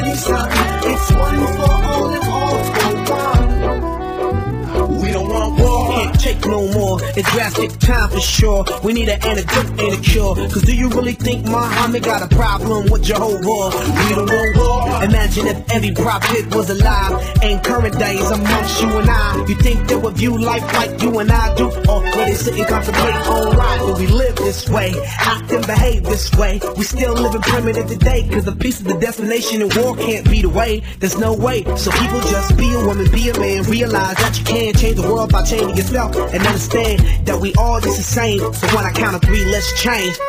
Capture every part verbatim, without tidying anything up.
unison. It's one for all and all for one. We don't want war, can't take no more. It's drastic time for sure. We need an antidote and a cure. Cause do you really think Muhammad got a problem with Jehovah? We don't want war. Imagine if every prophet was alive in current days amongst you and I. You think they would view life like you and I do? Or could they sit and contemplate on why do we live this way? Act and behave this way? We still living primitive today. Cause the peace is the destination and war can't be the way. There's no way. So people just be a woman, be a man. Realize that you can change the world by changing yourself. And understand that we all just the same. So when I count to three, let's change.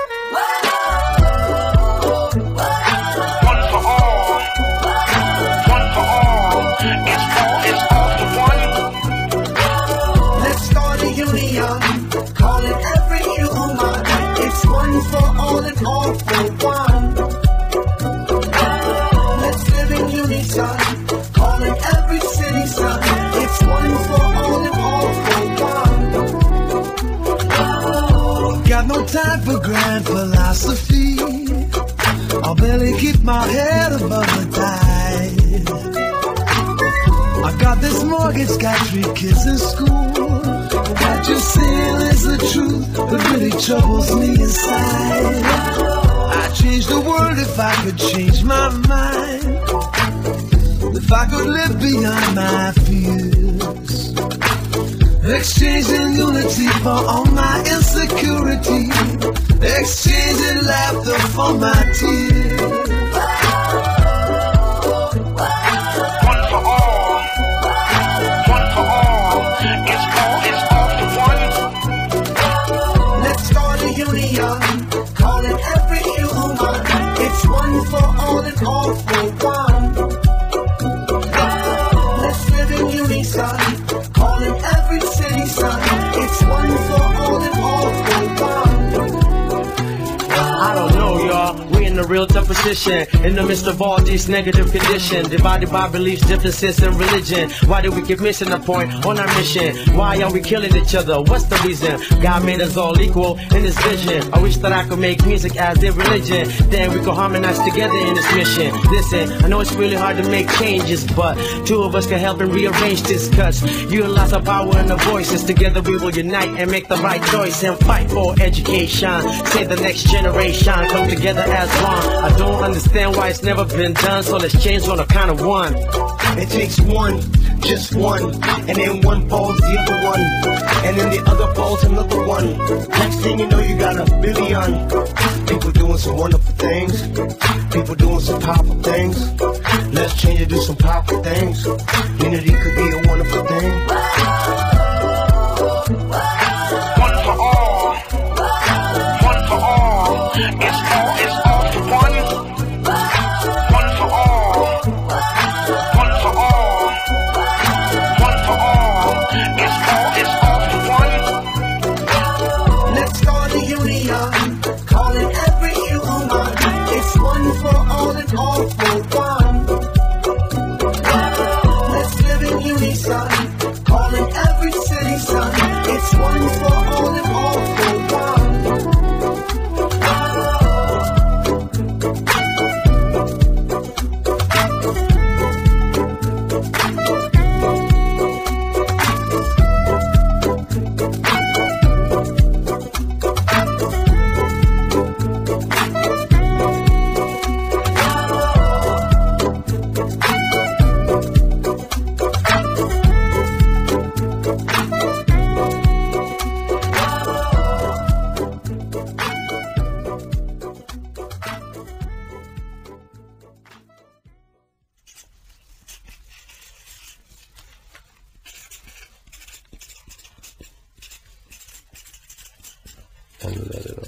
One for all. One for all. It's all, it's all for one. Let's start a union, calling every human. It's one for all and all for one. Let's live in unison, calling every citizen. It's one for all and all for one. Got no time for grand philosophy. I'll barely keep my head above the tide. I got this mortgage, got three kids in school. What you're saying is the truth, but really troubles me inside. I'd change the world if I could change my mind. If I could live beyond my fears. Exchanging unity for all my insecurity. Exchanging laughter for my tears. One for all. One for all. It's all, it's all for one. Let's start a union, calling every human. It's one for all and all for one. Let's live in unison, calling every citizen. It's one for all and all for one. I don't know, y'all. We in a real tough position in the midst of all these negative conditions, divided by beliefs, differences, and religion. Why do we keep missing the point on our mission? Why are we killing each other? What's the reason? God made us all equal in His vision. I wish that I could make music as their religion. Then we could harmonize together in this mission. Listen, I know it's really hard to make changes, but two of us can help and rearrange this. Cause utilize our power and our voices. Together we will unite and make the right choice and fight for education. Save the next generation. Come together as one. I don't understand why it's never been done, so let's change on the count of one. It takes one, just one, and then one falls the other one, and then the other falls another one. Next thing you know, you got a billion people doing some wonderful things, people doing some powerful things. Let's change and do some powerful things. Unity could be a wonderful thing. One for all. One for all. It's all, it's all for one. One for all. One for all. One for all. It's all, it's all for one. Let's start a union, calling every human. It's one for all and all for one. Let's live in unison, calling every citizen. It's one for all and all for one. And let it